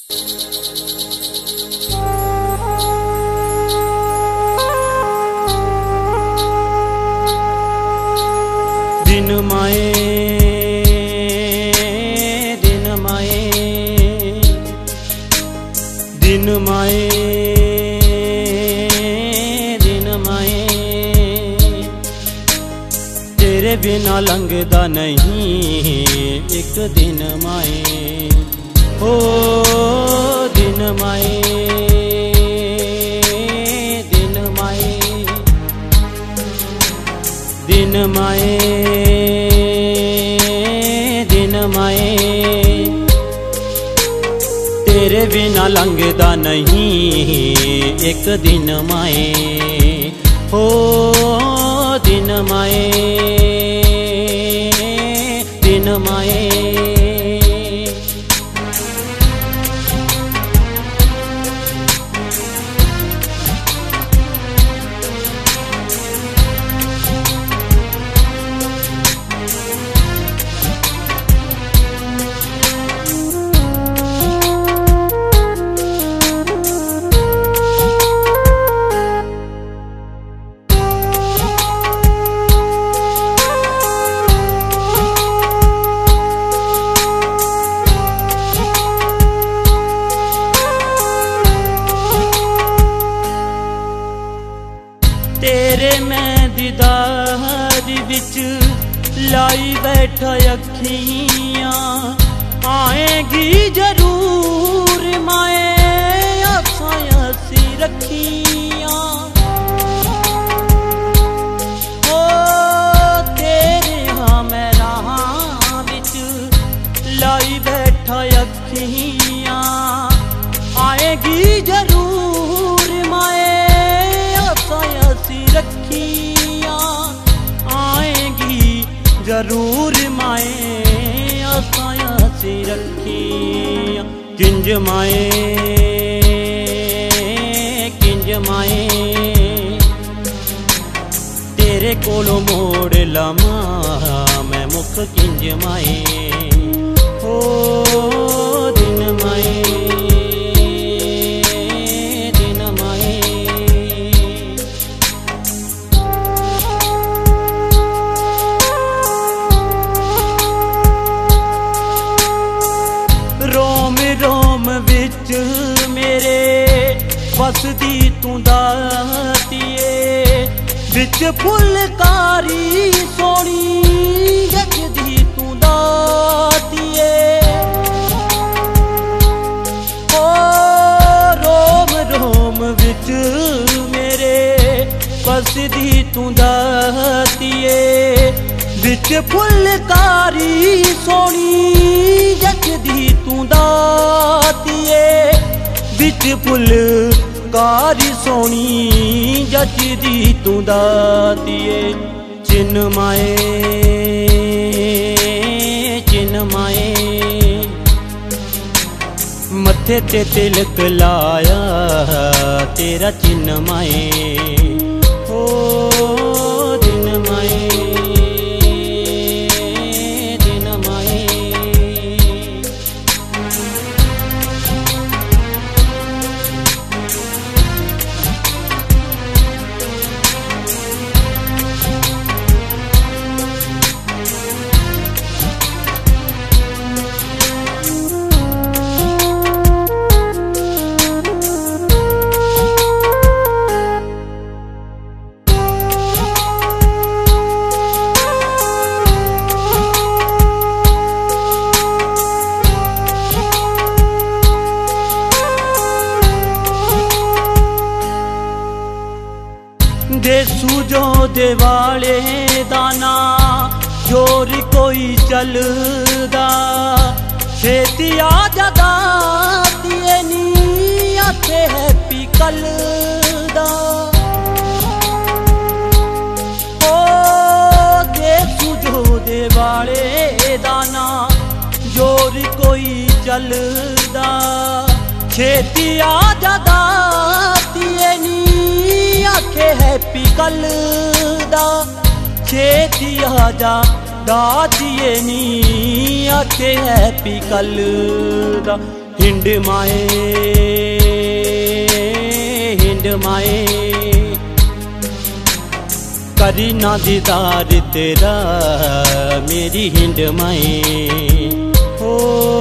दिन माए दिन माए दिन माए दिन माए, तेरे बिना लंघदा नहीं एक दिन माए। ओ दिन माए दिन माए दिन माए दिन माए, तेरे बिना लंघदा नहीं एक दिन माए। ओ दिन माए दिन माए। तेरे मैं दीदार विच लाई बैठा अखियां, आएगी जरूर माए आसां असी रखियां। ओ तेरे हाँ मैं राहां विच लाई बैठा अखियां, आएगी जरूर माए रखियां, आएगी जरूर माए आसाया से रखियां। किंज माए तेरे कोलों मोड़ लमा मैं मुख किंज माए। ओ दिन माए विच मेरे बसदी तू दातिए, विच फुलकारी सोनी जगदी तू दातिए। ओ रोम रोम विच मेरे बसदी तू दातिए, विच फुलकारी सोनी जगदी तू दातिए, विच फुलकारी सोनी जचदी तू दातिए। चिन्न माए मत्थे ते तिलक लाया तेरा चिन्न माए। ओ दिन माए देसू जो देवाले दाना जोर कोई चलदा, छेती आ जादा दिए नी आखे है पिकल दा। ओ देसू जो देवाले दाना जोर कोई चलदा, छेती आ जादा दिए नी आखे है पिकल दा। छेती आजा दातिए नी आखे हैप्पी कल दा। हिंड माए करी ना दीदार तेरा मेरी हिंड माए। ओ